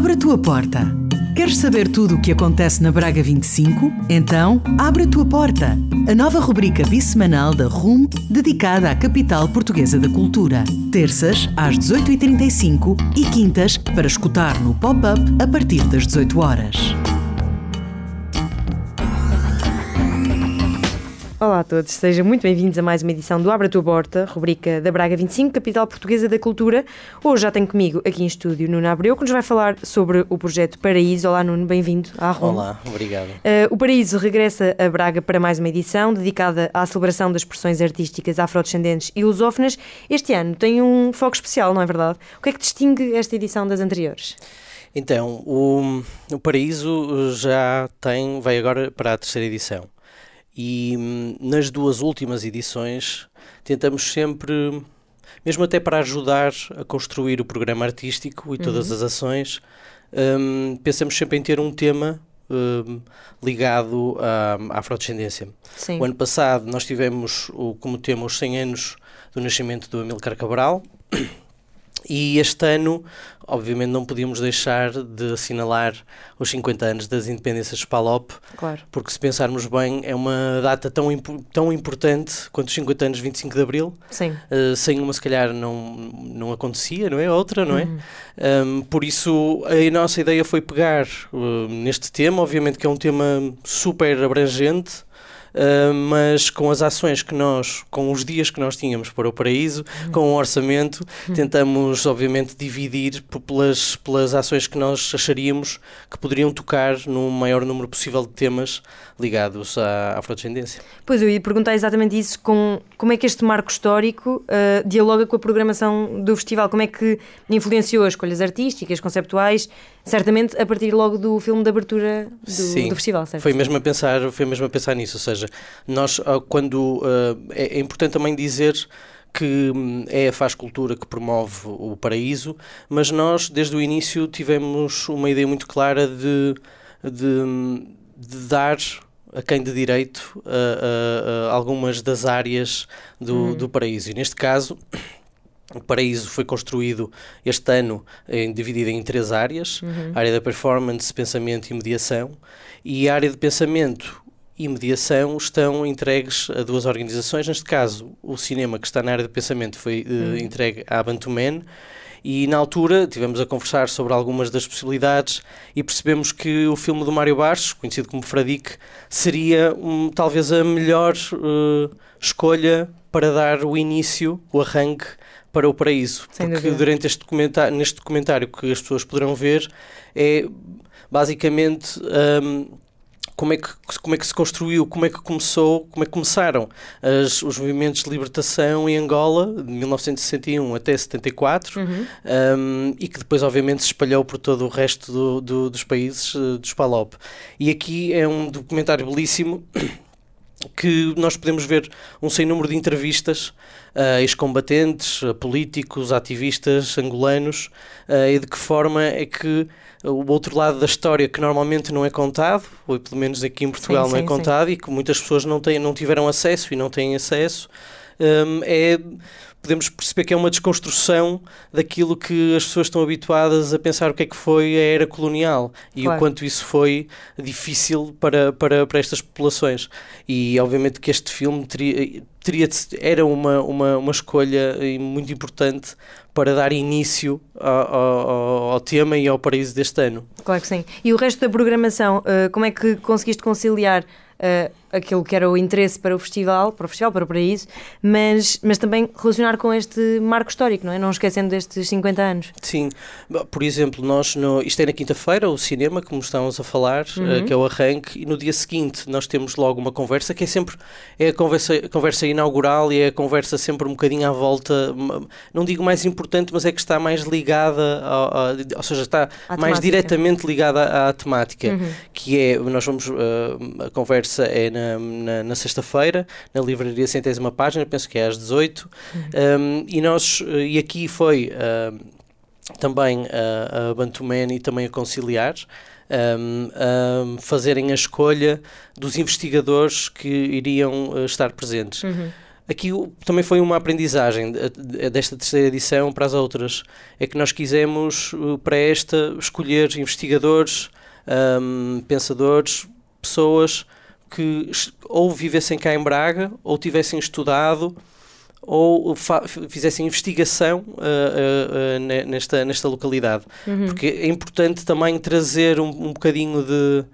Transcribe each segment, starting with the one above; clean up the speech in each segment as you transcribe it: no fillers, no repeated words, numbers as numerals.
Abre a tua porta. Queres saber tudo o que acontece na Braga 25? Então, abre a tua porta. A nova rubrica bissemanal da RUM, dedicada à capital portuguesa da cultura. Terças, às 18h35 e quintas, para escutar no pop-up a partir das 18 horas. Olá a todos, sejam muito bem-vindos a mais uma edição do Abre a Tua Porta, rubrica da Braga 25, capital portuguesa da cultura. Hoje já tenho comigo aqui em estúdio Nuno Abreu, que nos vai falar sobre o projeto Paraíso. Olá Nuno, bem-vindo à RUM. Olá, obrigado. O Paraíso regressa a Braga para mais uma edição, dedicada à celebração das expressões artísticas afrodescendentes e lusófonas. Este ano tem um foco especial, não é verdade? O que é que distingue esta edição das anteriores? Então, o Paraíso vai agora para a terceira edição. E nas duas últimas edições tentamos sempre, mesmo até para ajudar a construir o programa artístico e todas as ações, pensamos sempre em ter um tema ligado à afrodescendência. Sim. O ano passado nós tivemos como tema os 100 anos do nascimento do Amílcar Cabral. E este ano, obviamente, não podíamos deixar de assinalar os 50 anos das independências de Palop, claro. Porque se pensarmos bem, é uma data tão importante quanto os 50 anos de 25 de Abril. Sim. Sem uma, se calhar, não acontecia, não é? Outra, não é? Por isso, a nossa ideia foi pegar neste tema, obviamente que é um tema super abrangente, mas com as ações com os dias que nós tínhamos para o Paraíso, com o orçamento, tentamos obviamente dividir pelas ações que nós acharíamos que poderiam tocar no maior número possível de temas ligados à afrodescendência. Pois, eu ia perguntar exatamente isso, como é que este marco histórico dialoga com a programação do festival, como é que influenciou as escolhas artísticas, conceptuais, certamente a partir logo do filme de abertura do festival, certo? Foi mesmo a pensar nisso, ou seja, nós é importante também dizer que é a Faz Cultura que promove o Paraíso, mas nós desde o início tivemos uma ideia muito clara de dar a quem de direito algumas das áreas do Paraíso, e neste caso o Paraíso foi construído este ano dividido em 3 áreas, a área da performance, pensamento e mediação, e a área de pensamento e mediação estão entregues a 2 organizações. Neste caso, o cinema que está na área de pensamento foi entregue à Bantuman, e na altura estivemos a conversar sobre algumas das possibilidades e percebemos que o filme do Mário Barros, conhecido como Fradique, seria talvez a melhor escolha para dar o início, o arranque para o Paraíso. Porque durante neste documentário que as pessoas poderão ver é basicamente como é que se construiu, como é que começaram os movimentos de libertação em Angola, de 1961 até 74, e que depois obviamente se espalhou por todo o resto dos países dos Palop. E aqui é um documentário belíssimo, que nós podemos ver um sem número de entrevistas a ex-combatentes, a políticos, a ativistas angolanos, e de que forma é que o outro lado da história, que normalmente não é contado, ou pelo menos aqui em Portugal não é contado, e que muitas pessoas não tiveram acesso e não têm acesso, podemos perceber que é uma desconstrução daquilo que as pessoas estão habituadas a pensar o que é que foi a era colonial e o quanto isso foi difícil para estas populações. E obviamente que este filme era uma escolha muito importante para dar início ao tema e ao Paraíso deste ano. Claro que sim. E o resto da programação, como é que conseguiste conciliar aquilo que era o interesse para o festival, para o Paraíso, mas também relacionar com este marco histórico, não é? Não esquecendo destes 50 anos. Sim. Por exemplo, isto é na quinta-feira, o cinema, como estávamos a falar, que é o arranque, e no dia seguinte nós temos logo uma conversa, que é a conversa inaugural, e é a conversa sempre um bocadinho à volta, não digo mais importante, mas é que está mais ligada, ou seja, está mais diretamente ligada à temática, que é, a conversa é na sexta-feira, na livraria Centésima Página, penso que é às 18, e aqui foi também a Bantuman e também a Conciliar, fazerem a escolha dos investigadores que iriam estar presentes. aqui também foi uma aprendizagem desta terceira edição para as outras. É que nós quisemos, para esta, escolher investigadores, pensadores, pessoas que ou vivessem cá em Braga, ou tivessem estudado, ou fizessem investigação nesta localidade. Porque é importante também trazer um bocadinho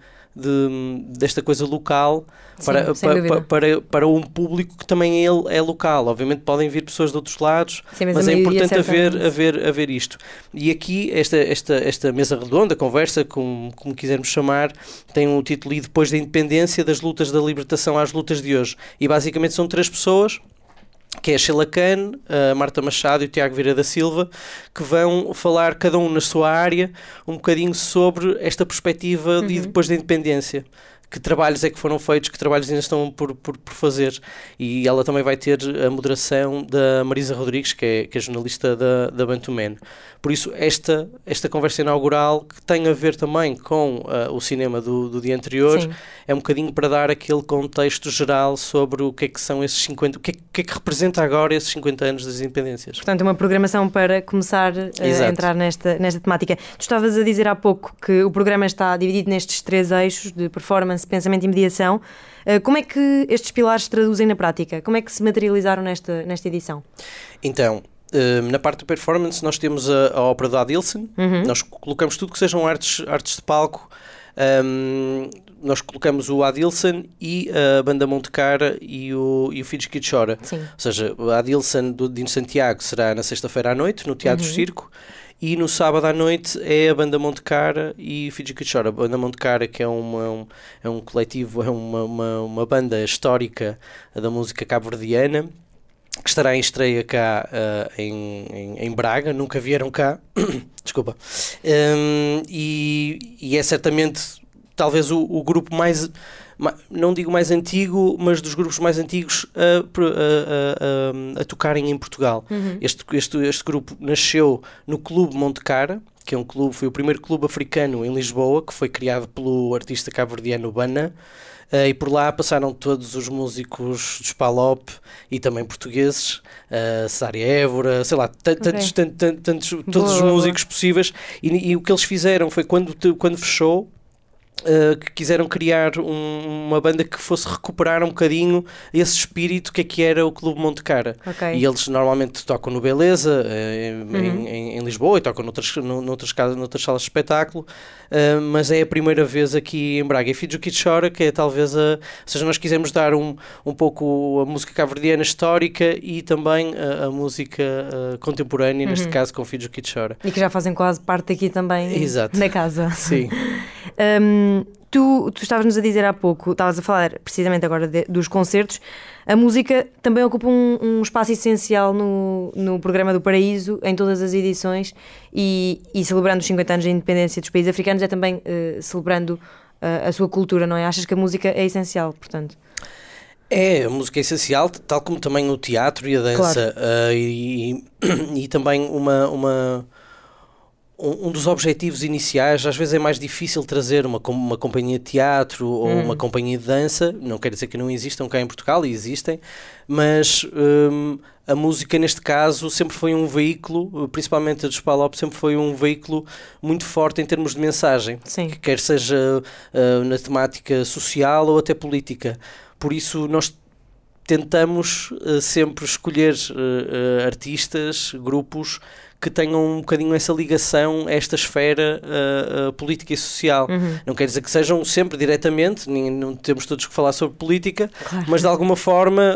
desta coisa local. Sim, para um público que também é local. Obviamente podem vir pessoas de outros lados, sim, mas é importante haver isto. E aqui esta mesa redonda, conversa, como quisermos chamar, tem um título: E depois da independência, das lutas da libertação às lutas de hoje. E basicamente são 3 pessoas, que é a Sheila Khan, a Marta Machado e o Tiago Vieira da Silva, que vão falar, cada um na sua área, um bocadinho sobre esta perspectiva de depois da independência. Que trabalhos é que foram feitos, que trabalhos ainda estão por fazer. E ela também vai ter a moderação da Marisa Rodrigues, que é jornalista da Bantu Man. Por isso, esta conversa inaugural, que tem a ver também com o cinema do dia anterior, sim, é um bocadinho para dar aquele contexto geral sobre o que é que são esses 50, o que é que representa agora esses 50 anos das independências. Portanto, uma programação para começar a entrar nesta temática. Tu estavas a dizer há pouco que o programa está dividido nestes 3 eixos de performance, pensamento e mediação. Como é que estes pilares se traduzem na prática? Como é que se materializaram nesta edição? Então, na parte da performance nós temos a ópera do Adilson. Nós colocamos tudo que sejam artes de palco. Nós colocamos o Adilson e a Banda Monte Cara e o Finge que Chora. Sim. Ou seja, o Adilson do Dino Santiago será na sexta-feira à noite, no Teatro Circo. E no sábado à noite é a Banda Monte Cara e o Finge que Chora. A Banda Monte Cara, que é um coletivo, é uma banda histórica da música cabo-verdiana, que estará em estreia cá em Braga. Nunca vieram cá. Desculpa. E é certamente talvez o grupo mais, não digo mais antigo, mas dos grupos mais antigos a tocarem em Portugal. Este grupo nasceu no Clube Monte Cara, que é foi o primeiro clube africano em Lisboa, que foi criado pelo artista cabo-verdiano Bana. E por lá passaram todos os músicos dos Palop e também portugueses, Cesária Évora, sei lá, todos os músicos possíveis. E o que eles fizeram foi, quando fechou, que quiseram criar uma banda que fosse recuperar um bocadinho esse espírito que era o Clube Monte Cara. E eles normalmente tocam no Beleza, em Lisboa, e tocam noutras salas de espetáculo, mas é a primeira vez aqui em Braga. E Finge que Chora, que é talvez ou seja, nós quisemos dar um pouco a música cabo-verdiana histórica e também a música contemporânea, neste caso com Finge que Chora. E que já fazem quase parte aqui também. Exato. Na casa. Sim. Tu estavas-nos a dizer há pouco, estavas a falar precisamente agora dos concertos. A música também ocupa um espaço essencial no programa do Paraíso, em todas as edições, e celebrando os 50 anos da independência dos países africanos, é também celebrando a sua cultura, não é? Achas que a música é essencial, portanto? A música é essencial, tal como também o teatro e a dança. Claro. E também um dos objetivos iniciais. Às vezes é mais difícil trazer uma companhia de teatro ou uma companhia de dança. Não quer dizer que não existam cá em Portugal, e existem, mas a música neste caso sempre foi um veículo, principalmente a dos Palop, sempre foi um veículo muito forte em termos de mensagem. Sim. Que quer seja na temática social ou até política. Por isso nós tentamos sempre escolher artistas, grupos que tenham um bocadinho essa ligação a esta esfera política e social. Não quer dizer que sejam sempre diretamente, não temos todos que falar sobre política, claro, mas de alguma forma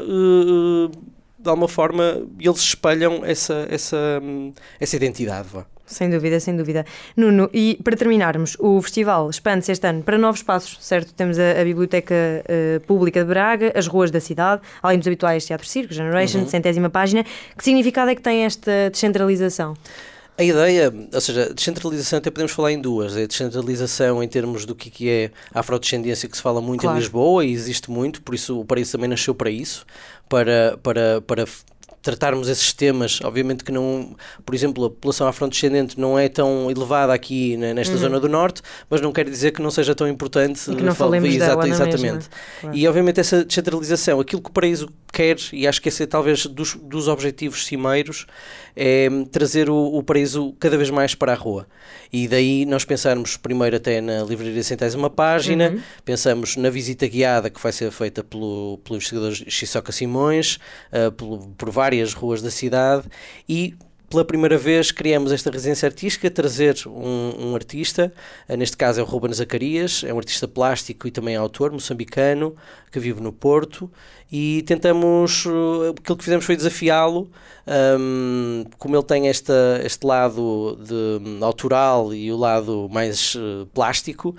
eles espelham essa identidade. Sem dúvida, sem dúvida. Nuno, e para terminarmos, o festival expande-se este ano para novos espaços, certo? Temos a Biblioteca Pública de Braga, as ruas da cidade, além dos habituais Teatro Circo, Generation, 100ª página. Que significado é que tem esta descentralização? A ideia, ou seja, descentralização até podemos falar em duas. É descentralização em termos do que é a afrodescendência, que se fala muito, claro, em Lisboa, e existe muito, por isso o Paraíso também nasceu para isso, para tratarmos esses temas. Obviamente que não, por exemplo, a população afrodescendente não é tão elevada aqui nesta zona do Norte, mas não quer dizer que não seja tão importante. E que não falemos dela na exatamente. mesma. Claro. E obviamente essa descentralização, aquilo que o Paraíso quer, e acho que esse é talvez dos objetivos cimeiros, é trazer o Paraíso cada vez mais para a rua. E daí nós pensarmos primeiro até na livraria Centésima Página, pensamos na visita guiada que vai ser feita pelo investigador Xisoka Simões, por várias ruas da cidade, e pela primeira vez criamos esta residência artística, trazer um artista, neste caso é o Ruben Zacarias, é um artista plástico e também autor moçambicano, que vive no Porto, e tentamos, aquilo que fizemos foi desafiá-lo, como ele tem este lado autoral e o lado mais plástico,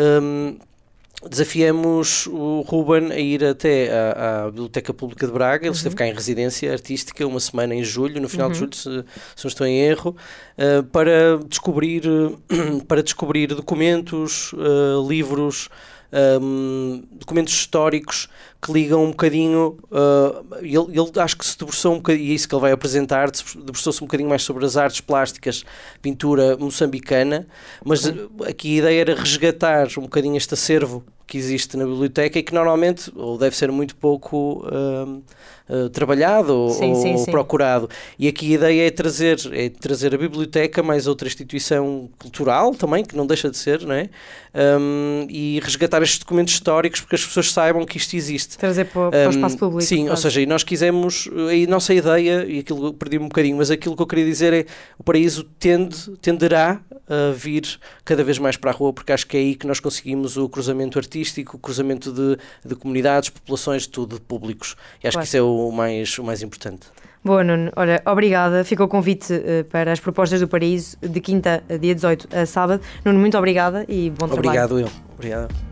desafiamos o Ruben a ir até à Biblioteca Pública de Braga. Ele esteve cá em residência artística uma semana em julho, no final de julho, se não estou em erro, para descobrir documentos, livros, documentos históricos que ligam um bocadinho, ele acho que se debruçou um bocadinho, e é isso que ele vai apresentar, debruçou-se um bocadinho mais sobre as artes plásticas, pintura moçambicana, mas aqui a ideia era resgatar um bocadinho este acervo que existe na biblioteca e que normalmente, ou deve ser muito pouco trabalhado ou procurado. E aqui a ideia é trazer a biblioteca mais outra instituição cultural também, que não deixa de ser, não é? E resgatar estes documentos históricos porque as pessoas saibam que isto existe. Trazer para o espaço público. Sim, quase. Ou seja, e nós quisemos, a nossa ideia, e aquilo perdi-me um bocadinho, mas aquilo que eu queria dizer é o Paraíso tenderá a vir cada vez mais para a rua, porque acho que é aí que nós conseguimos o cruzamento artístico, o cruzamento de comunidades, populações, tudo, de públicos. E acho que isso é o mais importante. Boa, Nuno. Olha, obrigada. Fica o convite para as propostas do Paraíso de quinta a dia 18 a sábado. Nuno, muito obrigada e bom trabalho. Obrigado, eu. Obrigado.